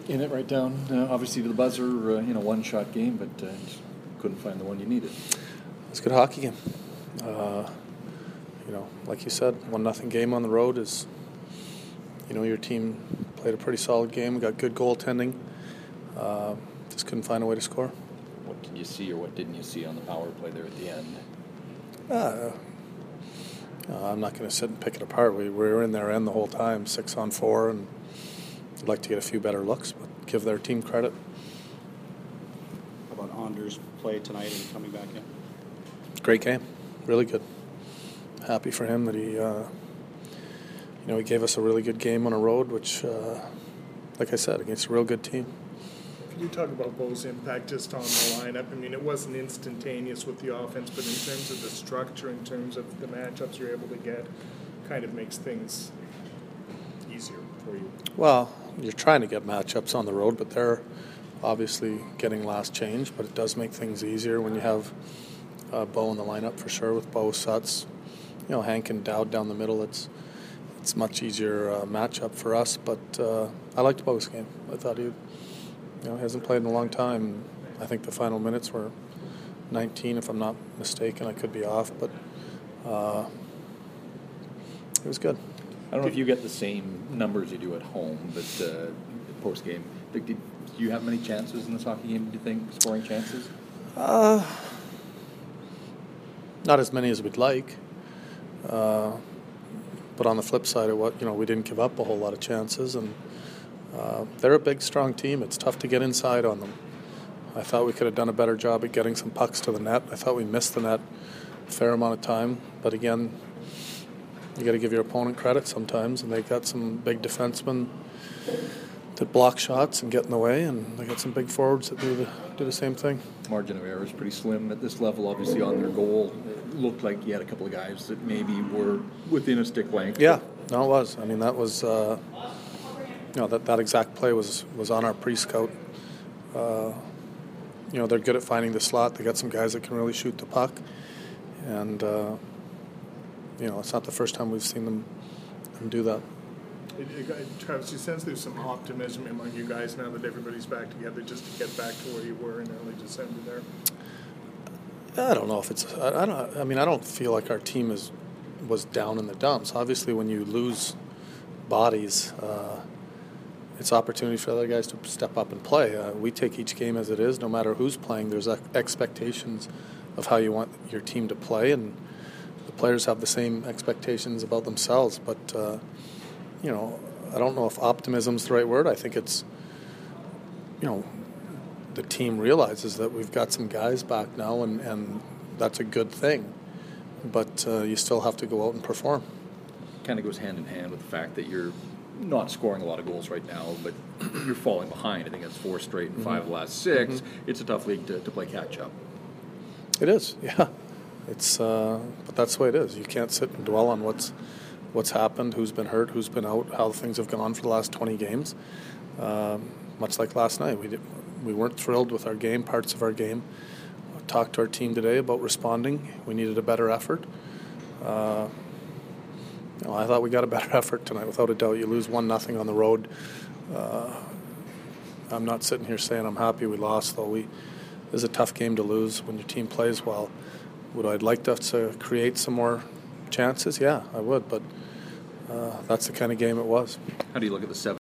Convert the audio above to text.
in it right down, obviously to the buzzer, one-shot game, but just couldn't find the one you needed. It's a good hockey game. Like you said, 1-0 game on the road is, your team played a pretty solid game, got good goaltending, just couldn't find a way to score. What did you see or what didn't you see on the power play there at the end? I'm not going to sit and pick it apart. We were in their end the whole time, 6-on-4, and I'd like to get a few better looks, but give their team credit. How about Anders' play tonight and coming back in? Great game, really good. Happy for him that he gave us a really good game on a road, which, like I said, against a real good team. Could you talk about Bo's impact just on the lineup? I mean, it wasn't instantaneous with the offense, but in terms of the structure, in terms of the matchups you're able to get, kind of makes things easier for you. Well, you're trying to get matchups on the road, but they're obviously getting last change, but it does make things easier when you have Bo in the lineup for sure, with Bo, Suts, Hank and Dowd down the middle. It's much easier matchup for us, but I liked Bo's game. I thought he hasn't played in a long time. I think the final minutes were 19, if I'm not mistaken. I could be off, but it was good. I don't know if you get the same numbers you do at home, but post-game, did you have many chances in this hockey game, do you think, scoring chances? Not as many as we'd like. But on the flip side of what, we didn't give up a whole lot of chances, and they're a big, strong team. It's tough to get inside on them. I thought we could have done a better job at getting some pucks to the net. I thought we missed the net a fair amount of time, but again, you got to give your opponent credit sometimes, and they got some big defensemen that block shots and get in the way, and they got some big forwards that do the same thing. Margin of error is pretty slim at this level, obviously, on their goal. It looked like you had a couple of guys that maybe were within a stick length. Yeah, no, it was. I mean, that was, that exact play was on our pre-scout. They're good at finding the slot. They got some guys that can really shoot the puck, and it's not the first time we've seen them do that. Travis, you sense there's some optimism among you guys now that everybody's back together, just to get back to where you were in early December there? I don't know if it's. I don't feel like our team was down in the dumps. Obviously, when you lose bodies, it's opportunity for other guys to step up and play. We take each game as it is, no matter who's playing. There's expectations of how you want your team to play, and the players have the same expectations about themselves. But I don't know if optimism's the right word. I think it's, the team realizes that we've got some guys back now, and that's a good thing. But you still have to go out and perform. Kind of goes hand in hand with the fact that you're not scoring a lot of goals right now, but you're falling behind. I think that's 4 straight and 5 of the last 6. Mm-hmm. It's a tough league to play catch-up. It is, yeah. It's but that's the way it is. You can't sit and dwell on what's happened, who's been hurt, who's been out, how things have gone on for the last 20 games. Much like last night, we weren't thrilled with our game, parts of our game. I talked to our team today about responding. We needed a better effort. I thought we got a better effort tonight, without a doubt. You lose 1-0 on the road. I'm not sitting here saying I'm happy we lost, though. It was a tough game to lose when your team plays well. Would I like us to create some more chances? Yeah, I would, but that's the kind of game it was. How do you look at the 7